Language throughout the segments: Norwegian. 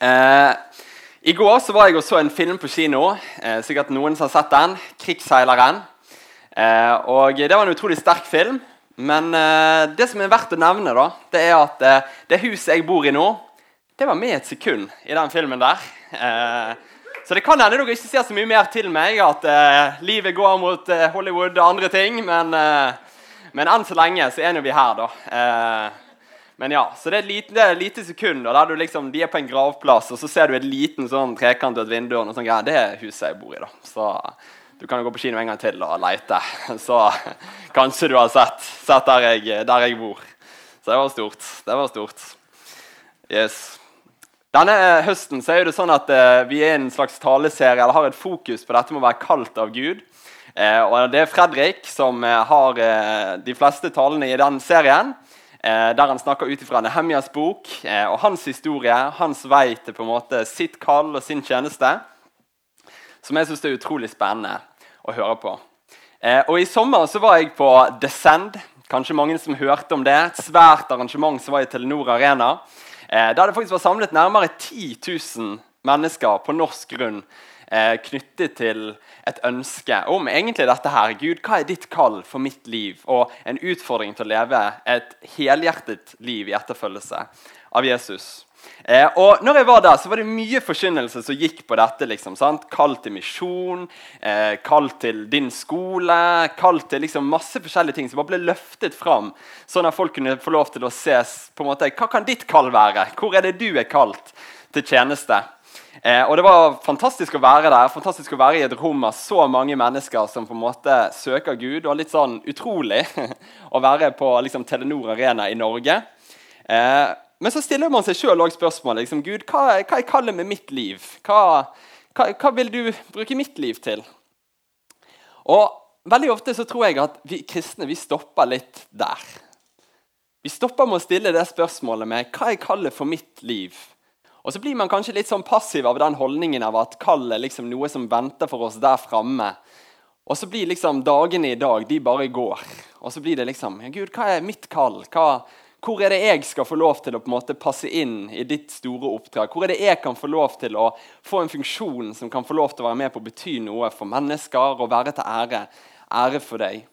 Eh, I går så var jeg og så en film på kino, sikkert noen som har sett den, Krigsseileren. Og det var en utrolig sterk film, men det som er verdt å nevne da, det er at det huset jeg bor i nå, det var med et sekund i den filmen der. Så det kan hende dere ikke ser så mye mer til meg, at livet går mot Hollywood og andre ting, men enn så lenge så er vi her da. Men ja, så det er et lite sekund, og der du liksom, de er på en gravplass, og så ser du et liten sånn trekant og et vindu, og noe sånt greier. Det er huset jeg bor i da. Så du kan jo gå på kino en gang til og lete. Så kanskje du har sett der jeg bor. Så det var stort. Yes. Denne høsten så er det sånn at vi er en slags taleserie, eller har et fokus på dette med å være kalt av Gud. Og det er Fredrik som har de fleste talene i den serien, der han snakker ut fra Nehemjas bok, og hans historie, hans vei til på en måte sitt kall og sin tjeneste, som jeg synes det er utrolig spennende å høre på. Og i sommer så var jeg på Descend, kanskje mange som hørte om det, et svært arrangement som var i Telenor Arena, der det faktisk var samlet nærmere 10 000 mennesker på norsk grunn, knyttet til et ønske om egentlig dette her. Gud, hva er ditt kall for mitt liv? Og en utfordring til å leve et helhjertet liv i etterfølgelse av Jesus. Og når jeg var der, så var det mye forkynnelse som gikk på dette, liksom, sant? Kall til misjon, kall til din skole, kall til liksom masse forskjellige ting som bare ble løftet fram, sånn at folk kunne få lov til å ses på en måte, hva kan ditt kall være? Hvor er det du er kalt til tjeneste? Og det var fantastisk å være der, fantastisk å være i et rom av så mange mennesker som på en måte søker Gud, og litt sånn utrolig å være på liksom, Telenor Arena i Norge. Men så stiller man seg selv også spørsmål, liksom, Gud, hva er kallet med mitt liv? Hva vil du bruke mitt liv til? Og veldig ofte så tror jeg at vi kristne, vi stopper litt der. Vi stopper med å stille det spørsmålet med, hva er kallet for mitt liv? Og så blir man kanskje litt sånn passiv av den holdningen av at kall er liksom noe som venter for oss der fremme. Og så blir liksom dagene i dag, de bare går. Og så blir det liksom, Gud, hva er mitt kall? Hvor er det jeg skal få lov til å på en måte passe inn i ditt store oppdrag? Hvor er det jeg kan få lov til å få en funksjon som kan få lov til å være med på å bety noe for mennesker og være til ære for deg?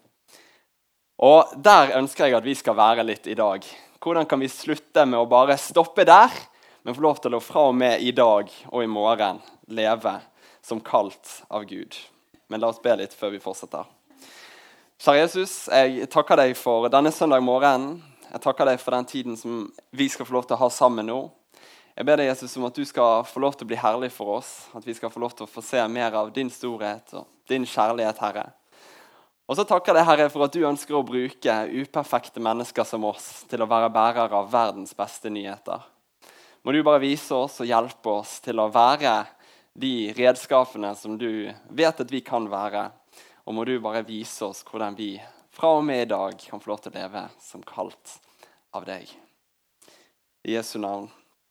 Og der ønsker jeg at vi skal være litt i dag. Hvordan kan vi slutte med å bare stoppe der? Men få lov til å fra og med i dag og i morgen leve som kalt av Gud. Men la oss be litt før vi fortsetter. Kjære Jesus, jeg takker deg for denne søndag morgen. Jeg takker deg for den tiden som vi skal få lov til å ha sammen nå. Jeg ber deg, Jesus, om at du skal få lov til å bli herlig for oss. At vi skal få lov til å få se mer av din storhet og din kjærlighet, Herre. Og så takker jeg, Herre, for at du ønsker å bruke uperfekte mennesker som oss til å være bærere av verdens beste nyheter. Må du bare vise oss og hjelpe oss til å være de redskapene som du vet at vi kan være. Og må du bare vise oss hvordan vi fra og med i dag kan få lov til å leve som kalt av deg. I Jesu navn.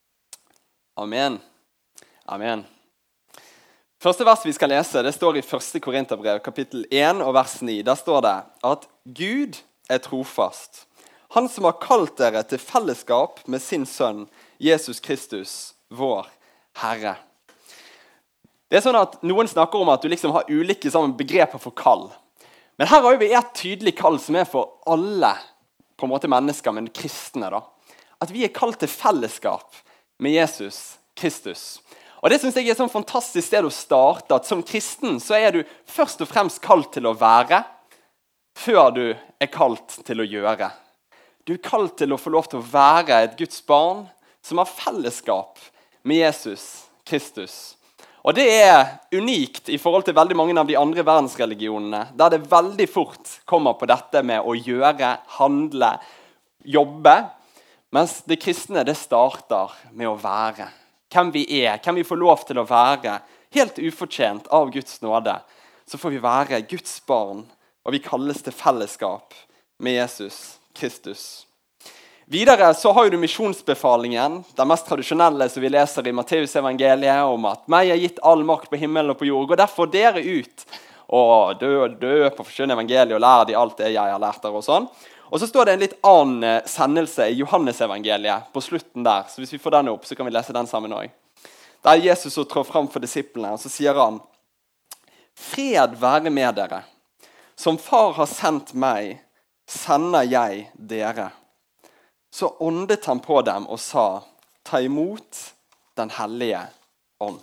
Amen. Amen. Første vers vi skal lese, det står i 1. Korinterbrev, kapittel 1 og vers 9. Der står det at Gud er trofast. Han som har kalt dere til fellesskap med sin sønn, Jesus Kristus, vår Herre. Det er sånn at noen snakker om at du liksom har ulike begreper for kall. Men her har vi et tydelig kall som er for alle på en måte mennesker, men kristne da. At vi er kalt til fellesskap med Jesus Kristus. Og det synes jeg er et sånn fantastisk sted å starte, at som kristen så er du først og fremst kalt til å være, før du er kalt til å gjøre. Du er kalt til å få lov til å være et Guds barn, som har fellesskap med Jesus Kristus. Og det er unikt i forhold til veldig mange av de andre verdensreligionene, der det veldig fort kommer på dette med å gjøre, handle, jobbe, mens det kristne det starter med å være. Hvem vi er, hvem vi får lov til å være, helt ufortjent av Guds nåde, så får vi være Guds barn, og vi kalles til fellesskap med Jesus Kristus. Videre så har du misjonsbefalingen, den mest tradisjonelle som vi leser i Matteus evangeliet, om at meg er gitt all makt på himmelen og på jord, og derfor dere ut og dø på forkynne evangeliet og lære de alt det jeg har lært der og sånn. Og så står det en litt annen sendelse i Johannes evangeliet på slutten der, så hvis vi får den opp så kan vi lese den sammen også. der Jesus så trår frem for disiplene, og så sier han: Fred være med dere. Som far har sendt meg, sender jeg dere. Så åndet han på dem og sa: Ta imot den hellige ånd.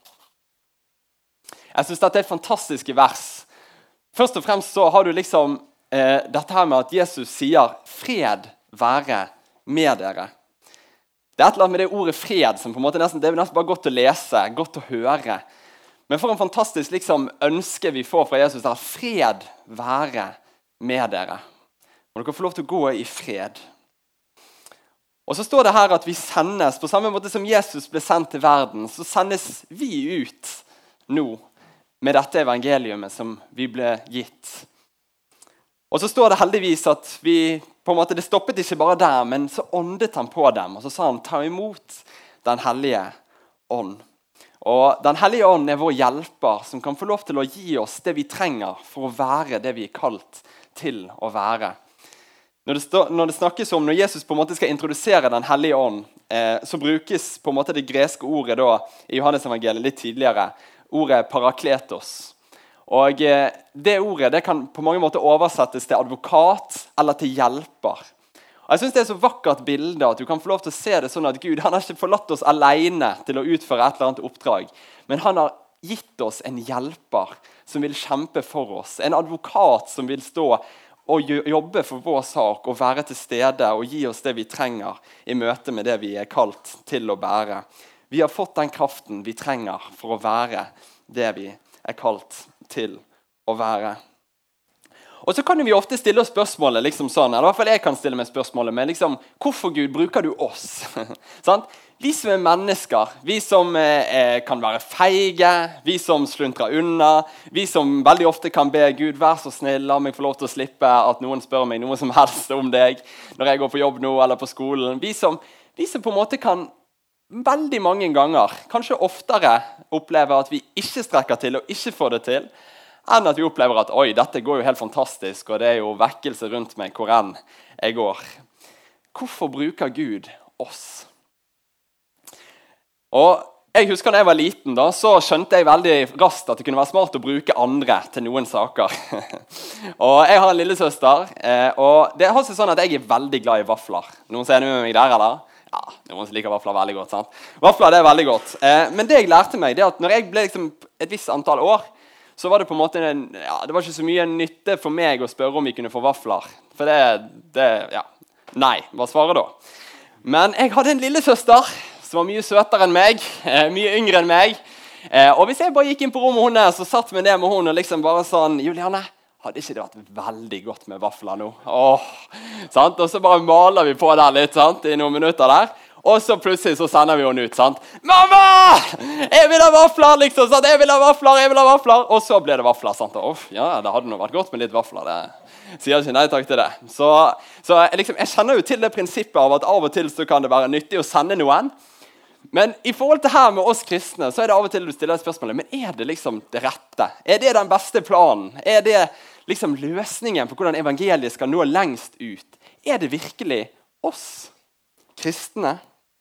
Jeg synes dette er fantastiske vers. Først og fremst så har du liksom dette her med at Jesus sier: Fred være med dere. Det er et eller annet med det ordet fred som på en måte det er nesten bare godt å lese, godt å høre. Men for en fantastisk liksom, ønske vi får fra Jesus der: Fred være med dere. Og dere får lov til å gå i fred. Og så står det her at vi sendes, på samme måte som Jesus ble sendt til verden, så sendes vi ut nå med dette evangeliumet som vi ble gitt. Og så står det heldigvis at vi, på en måte, det stoppet ikke bare der, men så åndet han på dem, og så sa han: Ta imot den hellige ånd. Og den hellige ånd er vår hjelper, som kan få lov til å gi oss det vi trenger for å være det vi er kalt til å være. Når det snakkes om, når Jesus på en måte skal introdusere den hellige ånd, så brukes på en måte det greske ordet da, i Johannes evangeliet litt tidligere, ordet parakletos. Og det ordet det kan på mange måter oversettes til advokat eller til hjelper. Og jeg synes det er så vakkert bilde at du kan få lov til å se det sånn at Gud han har ikke forlatt oss alene til å utføre et eller annet oppdrag, men han har gitt oss en hjelper som vil kjempe for oss, en advokat som vil stå og jobbe for vår sak og være til stede og gi oss det vi trenger i møte med det vi er kalt til å bære. Vi har fått den kraften vi trenger for å være det vi er kalt til å være. Og så kan vi ofte stille oss spørsmålet liksom sånn, eller i hvert fall jeg kan stille meg spørsmålet med liksom, hvorfor Gud bruker du oss? Vi som er mennesker, vi som kan være feige, vi som sluntrer unna, vi som veldig ofte kan be Gud, vær så snill, la meg få lov til å slippe at noen spør meg noe som helst om deg når jeg går på jobb nå eller på skolen. Vi som på en måte kan veldig mange ganger, kanskje oftere, oppleve at vi ikke strekker til og ikke får det til, enn at vi opplever at oi, dette går jo helt fantastisk, og det er jo vekkelse rundt meg hvor enn jeg går. Hvorfor bruker Gud oss? Og jeg husker da jeg var liten, da, så skjønte jeg veldig raskt at det kunne være smart å bruke andre til noen saker. Og jeg har en lillesøster, og det har seg sånn at jeg er veldig glad i vafler. Noen ser med meg der, eller? Ja, noen som liker vafler veldig godt, sant? Vafler, det er veldig godt. Men det jeg lærte meg, det er at når jeg ble liksom et visst antall år, så var det på en måte, det var ikke så mye nytte for meg å spørre om vi kunne få vafler. For nei, hva svarer da? Men jeg hadde en lillesøster som var mye søtere enn meg, mye yngre enn meg. Og hvis jeg bare gikk inn på rommet hennes, så satt vi ned med henne og liksom bare sånn, Juliane, hadde ikke det vært veldig godt med vafler nå? Sant? Og så bare maler vi på der litt, sant? I noen minutter der. Og så plutselig så sender vi henne ut, sant? Mamma! Jeg vil ha vafler, liksom, sant? Jeg vil ha vafler! Og så ble det vafler, sant? Ja, det hadde nå vært godt med litt vafler, det sier ikke nei takk til det. Så jeg kjenner jo til det prinsippet av at av og til så kan det være nyttig å sende noen. Men i forhold til her med oss kristne, så er det av og til du stiller spørsmålet, men er det liksom det rette? Er det den beste planen? Er det liksom løsningen på hvordan evangeliet skal nå lengst ut? Er det virkelig oss kristne?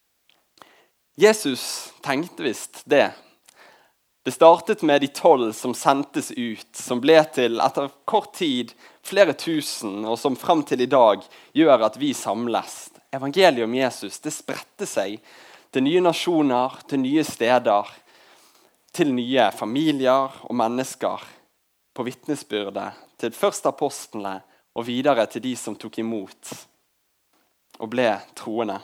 Jesus tenkte visst det. Det startet med de 12 som sendtes ut, som ble til etter kort tid flere tusen, og som frem til i dag gjør at vi samles. Evangeliet om Jesus, det spredte seg til nye nasjoner, til nye steder, til nye familier og mennesker, på vitnesbyrdet, til første apostlene og videre til de som tok imot og ble troende.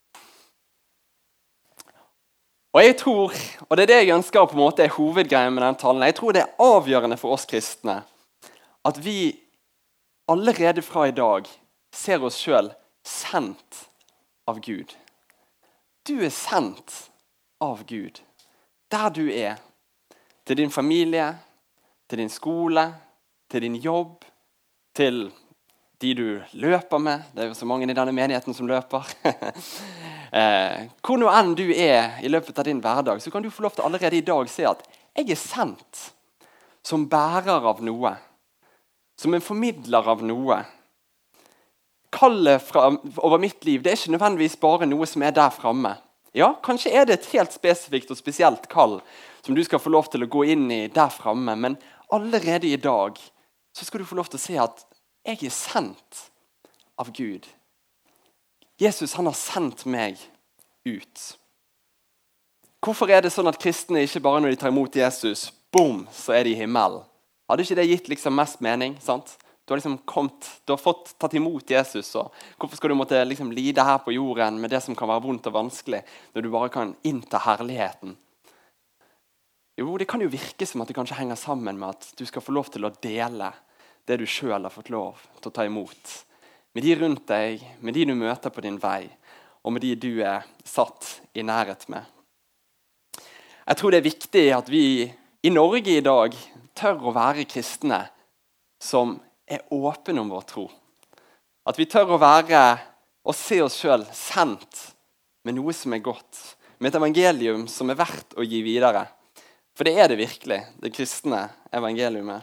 Og jeg tror, og det er det jeg ønsker på en måte er hovedgreien med denne talen, jeg tror det er avgjørende for oss kristne at vi allerede fra i dag ser oss selv sendt av Gud. Du er sendt av Gud, der du er, til din familie, til din skole, til din jobb, til de du løper med. Det er jo så mange i denne menigheten som løper. Hvor nå enn du er i løpet av din hverdag, så kan du få lov til allerede i dag se at jeg er sendt som bærer av noe, som en formidler av noe. Kallet over mitt liv, det er ikke nødvendigvis bare noe som er der fremme. Ja, kanskje er det et helt spesifikt og spesielt kall som du skal få lov til å gå inn i der fremme, men allerede i dag så skal du få lov til å se at jeg er sendt av Gud. Jesus, han har sendt meg ut. Hvorfor er det sånn at kristne ikke bare når de tar imot Jesus, boom, så er de i himmelen? Hadde ikke det gitt liksom mest mening, sant? Du har liksom du har fått tatt imot Jesus, og hvorfor skal du måtte liksom lide her på jorden med det som kan være vondt og vanskelig, når du bare kan innta herligheten? Jo, det kan jo virke som at det kanskje henger sammen med at du skal få lov til å dele det du selv har fått lov til å ta imot. Med de rundt deg, med de du møter på din vei, og med de du er satt i nærhet med. Jeg tror det er viktig at vi i Norge i dag tør å være kristne som er åpne om vår tro. At vi tør å være og se oss selv sendt med noe som er godt, med et evangelium som er verdt å gi videre. For det er det virkelig, det kristne evangeliumet.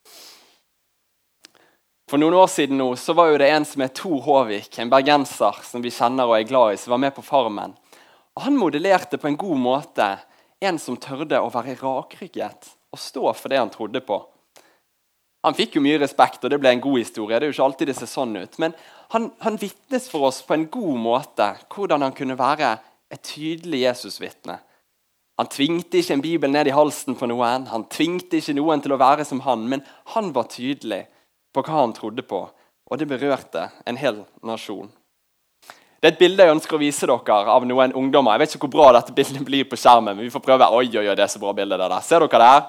For noen år siden nå, så var jo det en som er Tor Håvik, en bergenser som vi kjenner og er glad i, som var med på Farmen. Og han modellerte på en god måte en som tørde å være rakrygget og stå for det han trodde på. Han fikk jo mye respekt, og det ble en god historie. Det er jo ikke alltid det ser sånn ut. Men han vittnes for oss på en god måte hvordan han kunne være et tydelig Jesus-vittne. Han tvingte ikke en bibel ned i halsen på noen. Han tvingte ikke noen til å være som han, men han var tydelig på hva han trodde på, og det berørte en hel nasjon. Det er et bilde jeg ønsker å vise dere av noen ungdommer. Jeg vet ikke hvor bra dette bildet blir på skjermen, men vi får prøve. Oi, det er så bra bilde det der. Ser dere det her?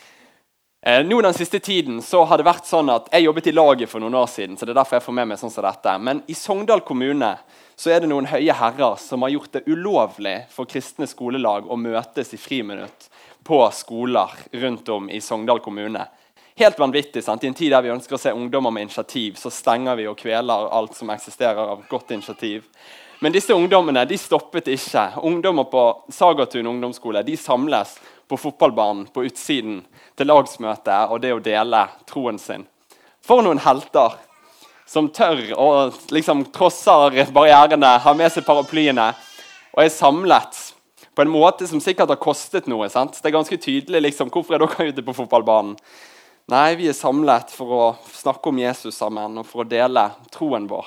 Nå den siste tiden så har det vært sånn at jeg jobbet i laget for noen år siden, så det er derfor jeg får med meg sånn som dette. Men i Sogndal kommune så er det noen høye herrer som har gjort det ulovlig for kristne skolelag å møtes i friminutt på skoler rundt om i Sogndal kommune. Helt vanvittig, sant? I en tid der vi ønsker å se ungdommer med initiativ, så stenger vi og kveler alt som eksisterer av godt initiativ. Men disse ungdommene, de stoppet ikke. Ungdommer på Sagatun ungdomsskole, de samles på fotballbanen på utsiden til lagsmøte og det å dele troen sin. For noen helter som tør og liksom trosser barrierene, har med seg paraplyene og er samlet på en måte som sikkert har kostet noe. Sant? Det er ganske tydelig liksom, hvorfor er dere ute på fotballbanen? Nei, vi er samlet for å snakke om Jesus sammen og for å dele troen vår.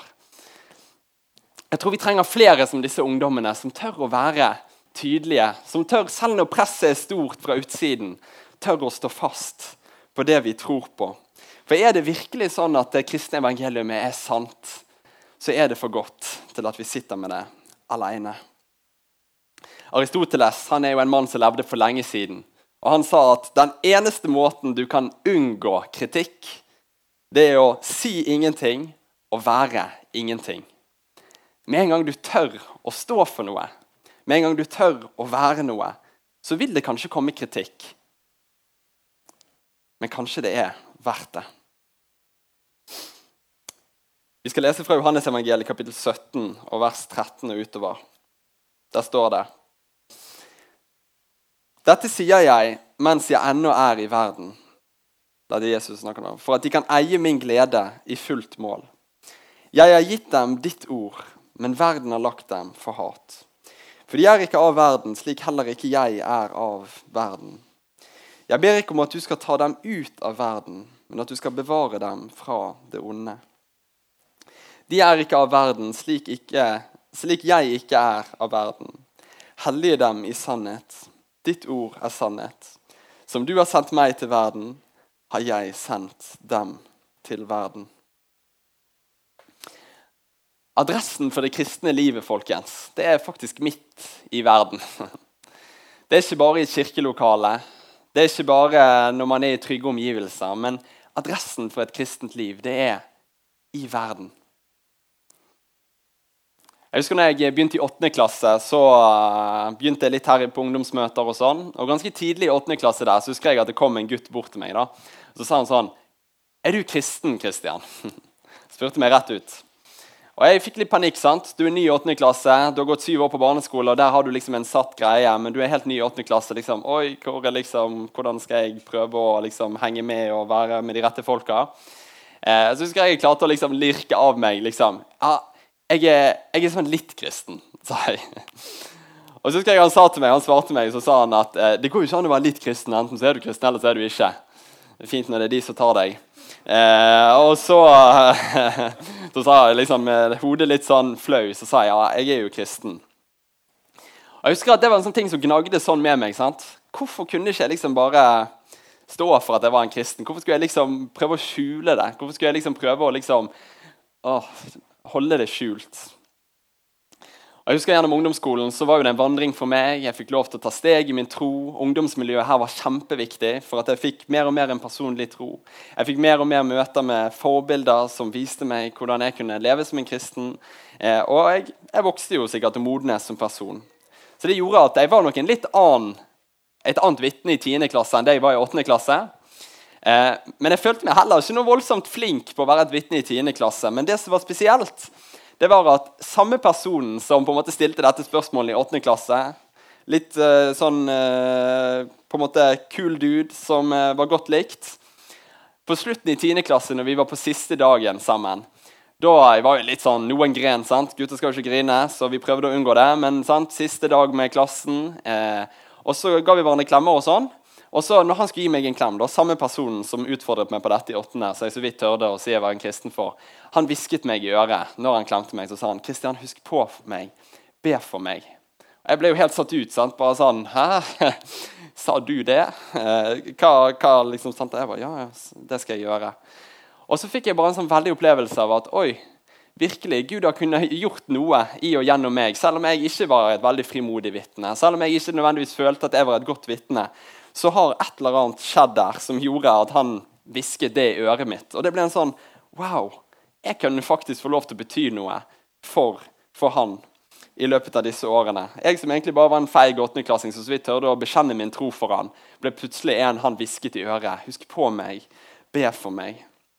Jeg tror vi trenger flere som disse ungdommene, som tør å være tydelige, som tør, selv når presset er stort fra utsiden, tør å stå fast på det vi tror på. For er det virkelig sånn at det kristne evangeliet er sant, så er det for godt til at vi sitter med det alene. Aristoteles, han er jo en mann som levde for lenge siden, og han sa at den eneste måten du kan unngå kritikk, det er å si ingenting og være ingenting. Med en gang du tør å stå for noe, med en gang du tør å være noe, så vil det kanskje komme kritikk. Men kanskje det er verdt det. Vi skal lese fra Johannes evangeliet kapittel 17 og vers 13 og utover. Der står det: Dette sier jeg mens jeg ennå er i verden, det er det Jesus snakker om, for at de kan eie min glede i fullt mål. Jeg har gitt dem ditt ord, men verden har lagt dem for hat. For de er ikke av verden, slik heller ikke jeg er av verden. Jeg ber ikke om at du skal ta dem ut av verden, men at du skal bevare dem fra det onde. De er ikke av verden, slik jeg ikke er av verden. Hellige dem i sannhet. Ditt ord er sannhet. Som du har sendt meg til verden, har jeg sendt dem til verden. Adressen for det kristne livet, folkens, det er faktisk midt i verden. Det er ikke bare i et kirkelokale, det er ikke bare når man er i trygge omgivelser, men adressen for et kristent liv, det er i verden. Jeg husker når jeg begynte i 8. klasse, så begynte jeg litt her på ungdomsmøter og sånn. Og ganske tidlig i 8. klasse der, så husker jeg at det kom en gutt bort til meg da. Så sa han sånn: Er du kristen, Kristian? Spurte meg rett ut. Og jeg fikk litt panikk, sant? Du er ny i 8. klasse, du har gått 7 år på barneskole, og der har du liksom en satt greie, men du er helt ny i 8. klasse, liksom. Oi, hvordan skal jeg prøve å liksom henge med og være med de rette folka? Så husker jeg klarte å liksom lirke av meg, liksom. Ja, jeg er sånn litt kristen, sa jeg. Og så husker jeg han svarte meg, så sa han at det går jo ikke an å være litt kristen, enten så er du kristen, eller så er du ikke. Det er fint når det er de som tar deg. Og så sa jeg liksom med hodet litt sånn flau, så sa jeg, ja, jeg er jo kristen. Og jeg husker at det var en sånn ting som gnagde sånn med meg, sant? Hvorfor kunne ikke jeg liksom bare stå for at jeg var en kristen? Hvorfor skulle jeg liksom prøve å skjule det? Hvorfor skulle jeg liksom prøve å liksom, holde det skjult? Og jeg husker gjennom ungdomsskolen så var jo det en vandring for meg. Jeg fikk lov til å ta steg i min tro. Ungdomsmiljøet her var kjempeviktig for at jeg fikk mer og mer en personlig tro. Jeg fikk mer og mer møter med forbilder som viste meg hvordan jeg kunne leve som en kristen. Og jeg vokste jo sikkert og modnes som person. Så det gjorde at jeg var nok et annet vitne i 10. klasse enn det jeg var i 8. klasse. Men jeg følte meg heller ikke noe voldsomt flink på å være et vitne i 10. klasse. Men det som var spesielt, det var at samme personen som på en måte stilte dette spørsmålet i 8. klasse, litt sånn på en måte cool dude som var godt likt, på slutten i 10. klasse når vi var på siste dagen sammen, da var jo litt sånn, noen gren, sant? Gutter skal jo ikke grine, så vi prøvde å unngå det, men sant? Siste dag med klassen, og så ga vi hverandre klemmer og sånn. Og så når han skulle gi meg en klem, da, samme personen som utfordret meg på dette i 8., så jeg så vidt hørte å si jeg var en kristen for, han visket meg i øret når han klemte meg, så sa han, «Kristian, husk på meg, be for meg». Og jeg ble jo helt satt ut, sant? Bare sånn, «Hæ? Sa du det?» Hva liksom, sant? Jeg bare, ja, det skal jeg gjøre. Og så fikk jeg bare en sånn veldig opplevelse av at, oi, virkelig, Gud har kunnet gjort noe i og gjennom meg, selv om jeg ikke var et veldig frimodig vitne, selv om jeg ikke nødvendigvis følte at jeg var et godt vitne, så har et eller annet skjedd der som gjorde at han visket det i øret mitt. Og det ble en sånn, wow, jeg kunne faktisk få lov til å bety noe for han i løpet av disse årene. Jeg som egentlig bare var en feig 8.-klassing, så vidt hørte å bekjenne min tro for han, ble plutselig en han visket i øret. Husk på meg, be for meg.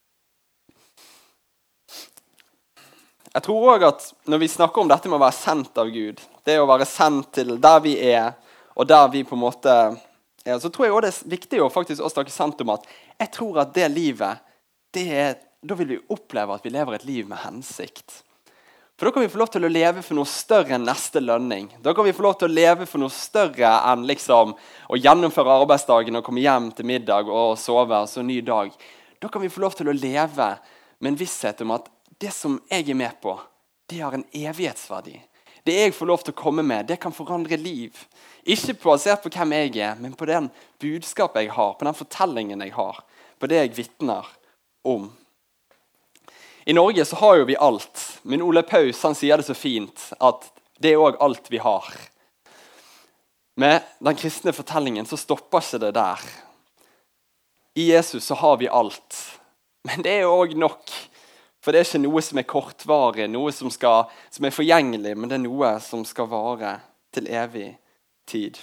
Jeg tror også at når vi snakker om dette med å være sendt av Gud, det å være sendt til der vi er, og der vi på en måte så tror jeg også det er viktig å faktisk snakke sant om at jeg tror at det livet, da vil vi oppleve at vi lever et liv med hensikt. For da kan vi få lov til å leve for noe større enn neste lønning. Da kan vi få lov til å leve for noe større enn liksom å gjennomføre arbeidsdagen og komme hjem til middag og sove, og så en ny dag. Da kan vi få lov til å leve med en visshet om at det som jeg er med på, det har en evighetsverdi. Det jeg får lov til å komme med, det kan forandre liv. Ikke basert på hvem jeg er, men på den budskapet jeg har, på den fortellingen jeg har, på det jeg vitner om. I Norge så har jo vi alt, men Ole Paus han sier det så fint at det er også alt vi har. Med den kristne fortellingen så stopper ikke det der. I Jesus så har vi alt, men det er jo også nok. For det er ikke noe som er kortvarig, noe som er forgjengelig, men det er noe som skal vare til evig tid.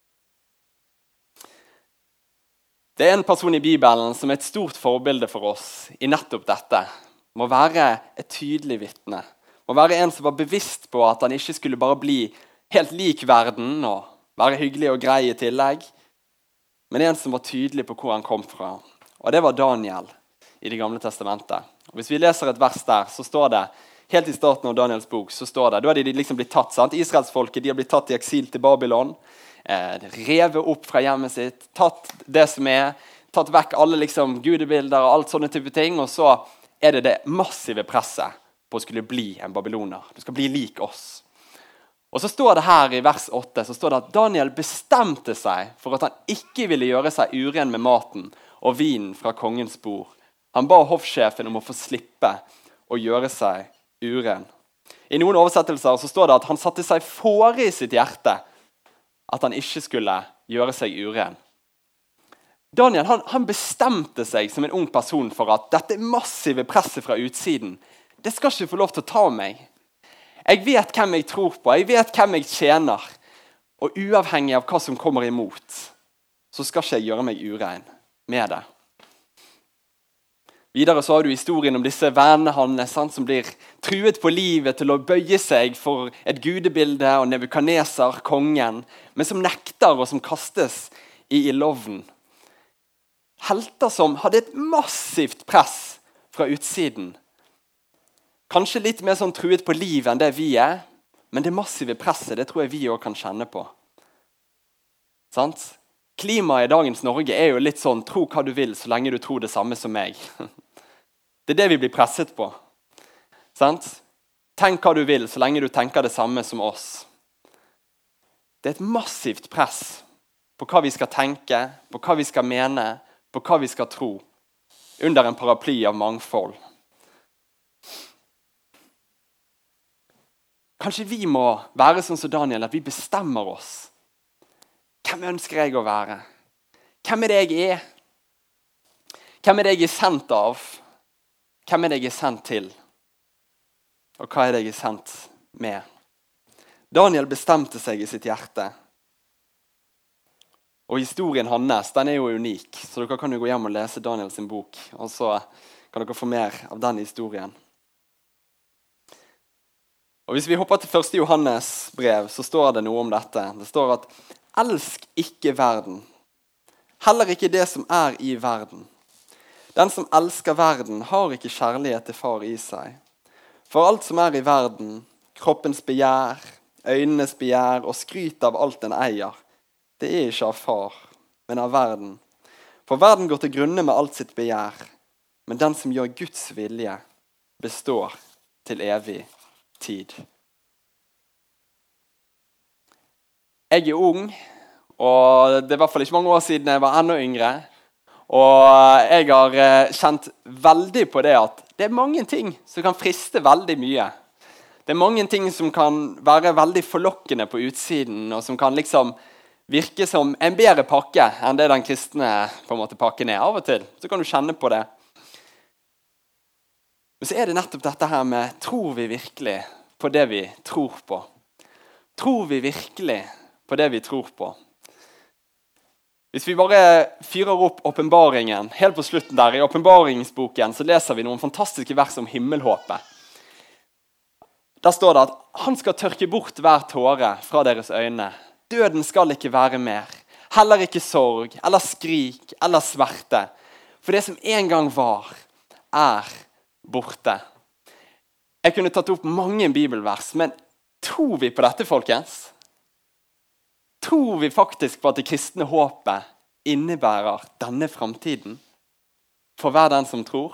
Det er en person i Bibelen som er et stort forbilde for oss i nettopp dette. Må være et tydelig vitne. Må være en som var bevisst på at han ikke skulle bare bli helt lik verden og være hyggelig og grei i tillegg, men en som var tydelig på hvor han kom fra. Og det var Daniel i Det gamle testamentet. Og hvis vi leser et vers der, så står det, helt i starten av Daniels bok, så står det, da er de liksom blitt tatt, sant? Israelsfolket, de har blitt tatt i eksil til Babylon, revet opp fra hjemmet sitt, tatt det som tatt vekk alle liksom gudebilder og alt sånne type ting, og så er det massive presset på å skulle bli en babyloner. Du skal bli lik oss. Og så står det her i vers 8, så står det at Daniel bestemte seg for at han ikke ville gjøre seg uren med maten og vinen fra kongens bord. Han ba hoffsjefen om å få slippe å gjøre seg uren. I noen oversettelser så står det at han satte seg fore i sitt hjerte at han ikke skulle gjøre seg uren. Daniel han bestemte seg som en ung person for at dette massive presset fra utsiden, det skal ikke få lov til å ta meg. Jeg vet hvem jeg tror på, jeg vet hvem jeg tjener, og uavhengig av hva som kommer imot, så skal ikke jeg gjøre meg uren med det. Videre så har du historien om disse vennene hans som blir truet på livet til å bøye seg for et gudebilde og Nebukadnesar, kongen, men som nekter og som kastes i ildovnen. Helter som hadde et massivt press fra utsiden. Kanskje litt mer sånn truet på livet enn det vi er, Men det massive presset, det tror jeg vi også kan kjenne på. Sant? Klimaet i dagens Norge er jo litt sånn, tro hva du vil så lenge du tror det samme som meg. Det er det vi blir presset på. Sant? Tenk hva du vil så lenge du tenker det samme som oss. Det er et massivt press på hva vi skal tenke, på hva vi skal mene, på hva vi skal tro, under en paraply av mangfold. Kanskje vi må være sånn som Daniel, at vi bestemmer oss. Hvem ønsker jeg å være? Hvem er det jeg er? Hvem er det jeg er sendt av? Hvem er det jeg er sendt til? Og hva er det jeg er sendt med? Daniel bestemte seg i sitt hjerte. Og historien hans, den er jo unik, så dere kan jo gå hjem og lese Daniel sin bok, og så kan dere få mer av den historien. Og hvis vi hopper til 1. Johannes brev, så står det noe om dette. Det står at elsk ikke verden, heller ikke det som er i verden. Den som elsker verden har ikke kjærlighet til far i seg. For alt som er i verden, kroppens begjær, øynenes begjær og skryt av alt den eier, det er ikke av far, men av verden. For verden går til grunne med alt sitt begjær, men den som gjør Guds vilje, består til evig tid. Jeg er ung, og det er i hvert fall ikke mange år siden jeg var enda yngre. Og jeg har kjent veldig på det at det er mange ting som kan friste veldig mye. Det er mange ting som kan være veldig forlokkende på utsiden, og som kan liksom virke som en bedre pakke enn det den kristne på en måte pakken er av og til. Så kan du kjenne på det. Men så er det nettopp dette her med, tror vi virkelig på det vi tror på? Tror vi virkelig på det vi tror på? Hvis vi bare fyrer opp åpenbaringen, helt på slutten der, i åpenbaringsboken, så leser vi noen fantastiske vers om himmelhåpet. Der står det at han skal tørke bort hver tåre fra deres øyne. Døden skal ikke være mer. Heller ikke sorg, eller skrik, eller sverte. For det som en gang var, er borte. Jeg kunne tatt opp mange bibelvers, men tror vi på dette, folkens? Tror vi faktisk på at det kristne håpet innebærer denne fremtiden for hver den som tror?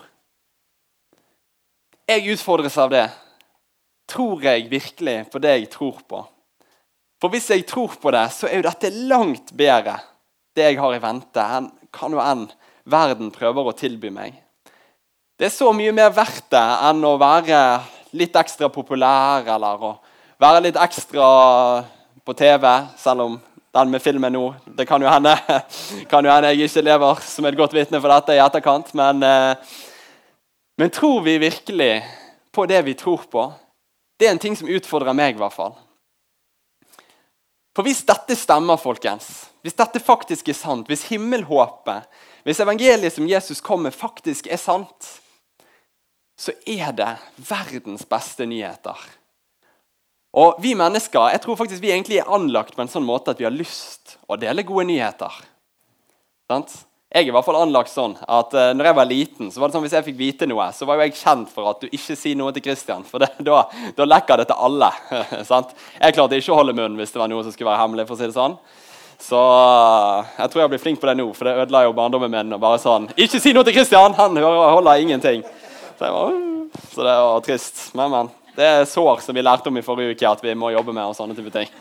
Jeg utfordres av det. Tror jeg virkelig på det jeg tror på? For hvis jeg tror på det, så er jo dette langt bedre, det jeg har i vente, enn hva nå enn verden prøver å tilby meg. Det er så mye mer verdt det enn å være litt ekstra populær, eller å være litt ekstra på TV, selv om den med filmen nå, det kan jo hende jeg ikke lever som et godt vitne for dette i etterkant, men tror vi virkelig på det vi tror på? Det er en ting som utfordrer meg i hvert fall. For hvis dette stemmer, folkens, hvis dette faktisk er sant, hvis himmelhåpet, hvis evangeliet som Jesus kom med faktisk er sant, så er det verdens beste nyheter. Og vi mennesker, jeg tror faktisk vi egentlig er anlagt på en sånn måte at vi har lyst å dele gode nyheter. Sant? Jeg er i hvert fall anlagt sånn at når jeg var liten, så var det sånn hvis jeg fikk vite noe, så var jo jeg kjent for at du ikke sier noe til Kristian, for da lekker det til alle. Sant? Jeg klarte ikke å holde munnen hvis det var noe som skulle være hemmelig, for å si det sånn. Så jeg tror jeg blir flink på det nå, for det ødela jo barndommen min, og bare sånn, ikke si noe til Kristian, han holder ingenting. Så det var trist, men det er sår som vi lærte om i forrige uke, at vi må jobbe med og sånne type ting.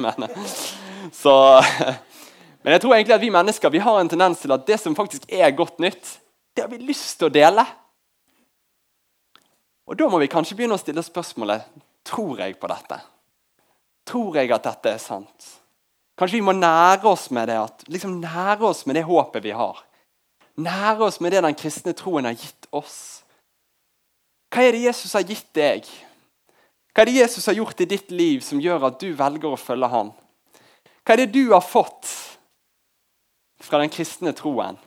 Men jeg tror egentlig at vi mennesker vi har en tendens til at det som faktisk er godt nytt, det har vi lyst til å dele. Og da må vi kanskje begynne å stille spørsmålet, tror jeg på dette? Tror jeg at dette er sant? Kanskje vi må nære oss med det, nære oss med det håpet vi har. Nære oss med det den kristne troen har gitt oss. Hva er det Jesus har gitt deg? Hva er det Jesus har gjort i ditt liv som gjør at du velger å følge han? Hva er det du har fått fra den kristne troen?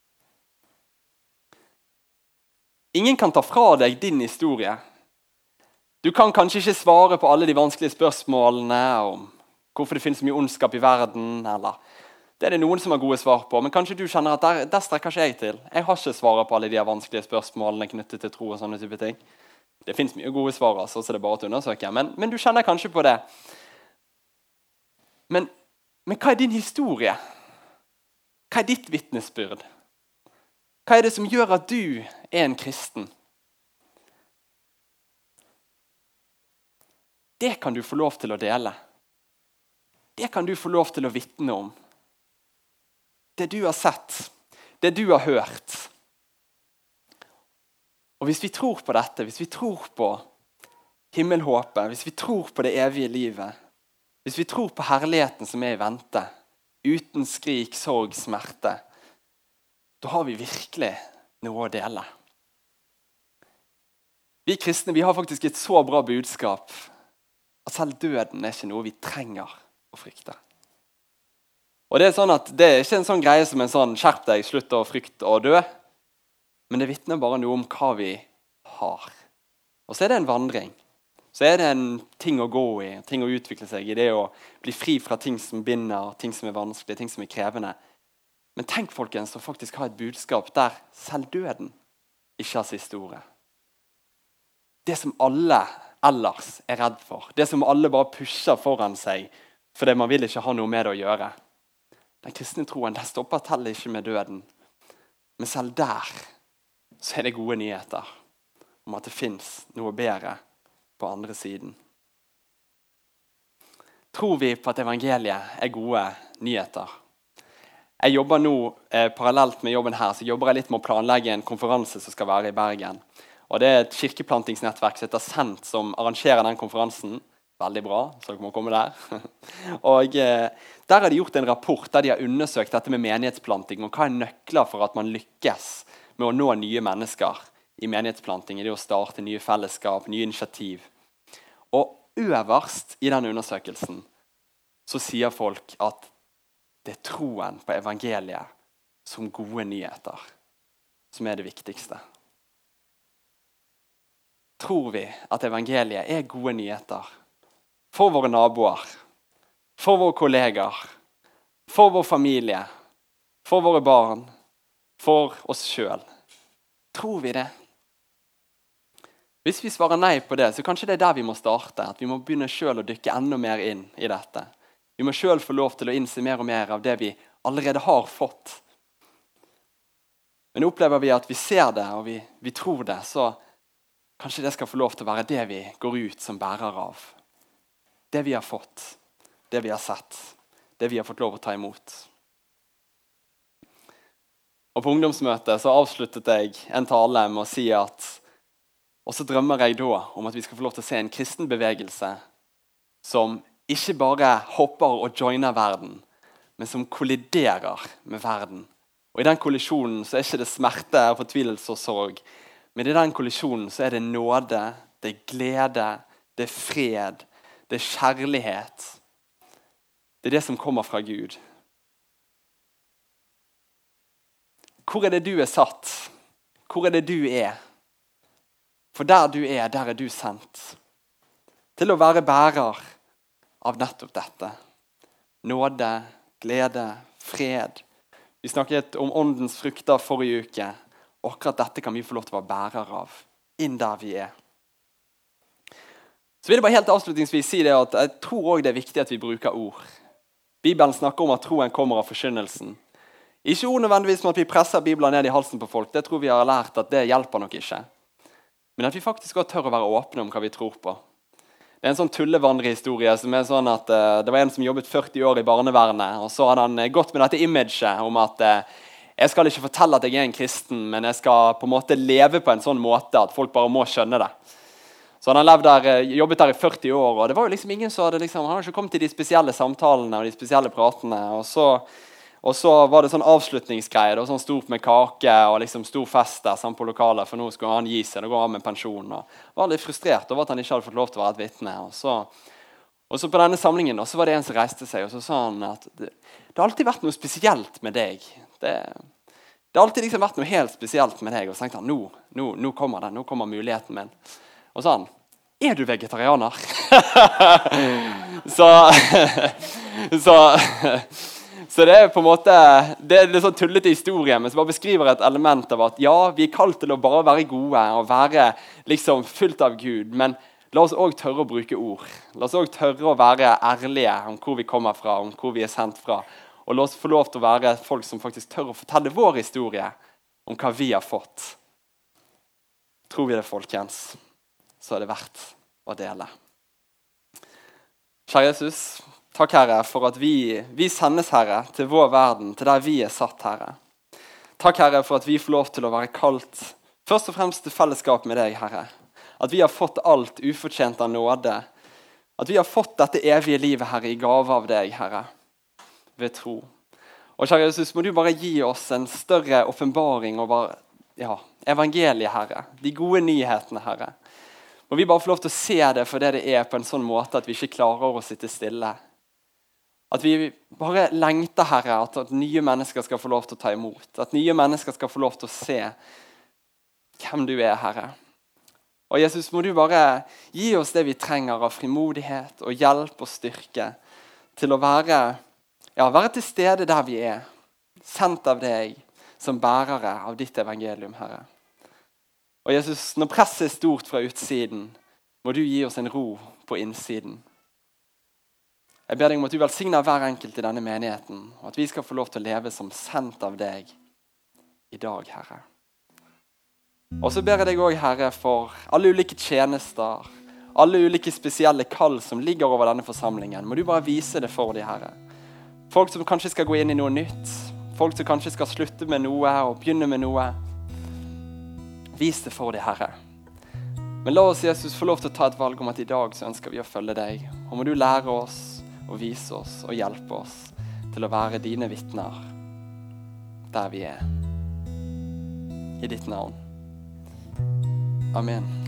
Ingen kan ta fra deg din historie. Du kan kanskje ikke svare på alle de vanskelige spørsmålene om hvorfor det finnes mye ondskap i verden, eller det er det noen som har gode svar på, men kanskje du kjenner at der strekker ikke jeg til. Jeg har ikke svaret på alle de vanskelige spørsmålene knyttet til tro og sånne type ting. Det finnes mye gode svar, så det er bare å undersøke, men du kjenner kanskje på det. Men hva er din historie? Hva er ditt vitnesbyrd? Hva er det som gjør at du er en kristen? Det kan du få lov til å dele. Det kan du få lov til å vitne om. Det du har sett, det du har hørt. Og hvis vi tror på dette, hvis vi tror på himmelhåpet, hvis vi tror på det evige livet, hvis vi tror på herligheten som er i vente, uten skrik, sorg, smerte, da har vi virkelig noe å dele. Vi kristne, vi har faktisk et så bra budskap at selv døden er ikke noe vi trenger å frykte. Og det er sånn at det er ikke en sånn greie som en sånn skjerp deg, slutt å frykte og dø, men det vitner bare noe om hva vi har. Og så er det en vandring. Så er det en ting å gå i, ting å utvikle seg i, det å bli fri fra ting som binder, ting som er vanskelige, ting som er krevende. Men tenk folkens å faktisk ha et budskap der selv døden ikke har siste ordet. Det som alle ellers er redd for, det som alle bare pusher foran seg, fordi man vil ikke ha noe med det å gjøre. Den kristne troen, den stopper heller ikke med døden. Men selv der, så er det gode nyheter om at det finnes noe bedre på andre siden. Tror vi på at evangeliet er gode nyheter? Jeg jobber nå, parallelt med jobben her, så jobber jeg litt med å planlegge en konferanse som skal være i Bergen. Og det er et kirkeplantingsnettverk som heter Sent, som arrangerer den konferansen. Veldig bra, så dere må komme der. Og der har de gjort en rapport der de har undersøkt dette med menighetsplanting, og hva er nøkler for at man lykkes med å nå nye mennesker i menighetsplanting, i det å starte nye fellesskap, nye initiativ. Og øverst i den undersøkelsen så sier folk at det er troen på evangeliet som gode nyheter som er det viktigste. Tror vi at evangeliet er gode nyheter for våre naboer, for våre kolleger, for vår familie, for våre barn, for oss selv? Tror vi det? Hvis vi svarer nei på det, så kanskje det er der vi må starte, at vi må begynne selv å dykke enda mer inn i dette. Vi må selv få lov til å innse mer og mer av det vi allerede har fått. Men opplever vi at vi ser det, og vi tror det, så kanskje det skal få lov til å være det vi går ut som bærer av. Det vi har fått, det vi har sett, det vi har fått lov å ta imot. Og på ungdomsmøtet så avsluttet jeg en tale med å si at og så drømmer jeg da om at vi skal få lov til å se en kristen bevegelse som ikke bare hopper og joiner verden, men som kolliderer med verden. Og i den kollisjonen så er ikke det smerte, fortvilelse og sorg, men i den kollisjonen så er det nåde, det er glede, det er fred, det er kjærlighet. Det er det som kommer fra Gud. Hvor er det du er satt? Hvor er det du er? For der du er, der er du sendt. Til å være bærer av nettopp dette. Nåde, glede, fred. Vi snakket om åndens frukter forrige uke. Og akkurat dette kan vi få lov til å være bærer av. Inn der vi er. Så vil jeg bare helt avslutningsvis si det at jeg tror også det er viktig at vi bruker ord. Bibelen snakker om at troen kommer av forkynnelsen. Ikke ord nødvendigvis med at vi presser Bibelen ned i halsen på folk. Det tror vi har lært at det hjelper nok ikke. Men at vi faktisk også tør å være åpne om hva vi tror på. Det er en sånn tullevandrehistorie som er sånn at det var en som jobbet 40 år i barnevernet, og så hadde han gått med dette imaget om at jeg skal ikke fortelle at jeg er en kristen, men jeg skal på en måte leve på en sånn måte at folk bare må skjønne det. Så han har jobbet der i 40 år, og det var jo liksom ingen som hadde han hadde ikke kommet til de spesielle samtalene og de spesielle pratene, og så var det sånn avslutningsgreie, det var sånn stort med kake og liksom stor fest der sammen på lokalet, for nå skulle han gi seg, det går av med pensjon, og var litt frustrert over at han ikke hadde fått lov til å være et vitne. Og så på denne samlingen så var det en som reiste seg, og så sa han at det har alltid vært noe spesielt med deg. Det har alltid liksom vært noe helt spesielt med deg, og så tenkte han, nå kommer det, nå kommer muligheten min. Og så sa han, er du vegetarianer? Så det er på en måte, det er litt sånn tullete historie, men som bare beskriver et element av at ja, vi er kalt til å bare være gode og være liksom fullt av Gud, men la oss også tørre å bruke ord. La oss også tørre å være ærlige om hvor vi kommer fra, om hvor vi er sendt fra. Og la oss få lov til å være folk som faktisk tør å fortelle vår historie om hva vi har fått. Tror vi det, folkens, så er det verdt å dele. Kjære Jesus, takk, Herre, for at vi sendes, Herre, til vår verden, til der vi er satt, Herre. Takk, Herre, for at vi får lov til å være kalt, først og fremst til fellesskap med deg, Herre. At vi har fått alt ufortjent av nåde. At vi har fått dette evige livet, Herre, i gave av deg, Herre, ved tro. Og kjære Jesus, må du bare gi oss en større åpenbaring over evangeliet, Herre. De gode nyhetene, Herre. Må vi bare få lov til å se det for det er på en sånn måte at vi ikke klarer å sitte stille. At vi bare lengter, Herre, at nye mennesker skal få lov til å ta imot. At nye mennesker skal få lov til å se hvem du er, Herre. Og Jesus, må du bare gi oss det vi trenger av frimodighet og hjelp og styrke til å være til stede der vi er, sendt av deg som bærere av ditt evangelium, Herre. Og Jesus, når presset er stort fra utsiden, må du gi oss en ro på innsiden. Jeg ber deg om at du velsigner hver enkelt i denne menigheten, og at vi skal få lov til å leve som sendt av deg i dag, Herre. Og så ber jeg deg også, Herre, for alle ulike tjenester, alle ulike spesielle kall som ligger over denne forsamlingen. Må du bare vise det for dem, Herre. Folk som kanskje skal gå inn i noe nytt, folk som kanskje skal slutte med noe og begynne med noe. Vis det for dem, Herre. Men la oss, Jesus, få lov til å ta et valg om at i dag så ønsker vi å følge deg. Og må du lære oss og vise oss og hjelpe oss til å være dine vitner der vi er. I ditt navn. Amen.